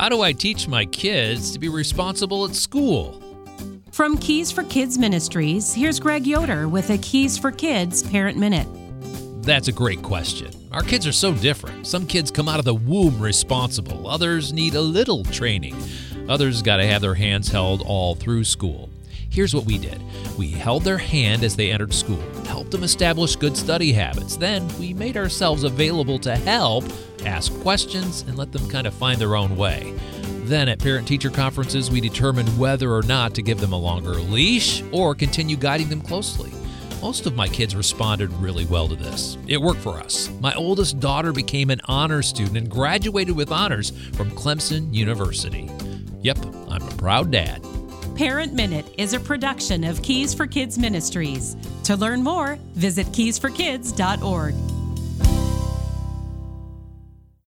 How do I teach my kids to be responsible at school? From Keys for Kids Ministries, here's Greg Yoder with a Keys for Kids Parent Minute. That's a great question. Our kids are so different. Some kids come out of the womb responsible. Others need a little training. Others got to have their hands held all through school. Here's what we did. We held their hand as they entered school, helped them establish good study habits. Then we made ourselves available to help, ask questions, and let them kind of find their own way. Then at parent-teacher conferences, we determined whether or not to give them a longer leash or continue guiding them closely. Most of my kids responded really well to this. It worked for us. My oldest daughter became an honors student and graduated with honors from Clemson University. Yep, I'm a proud dad. Parent Minute is a production of Keys for Kids Ministries. To learn more, visit keysforkids.org.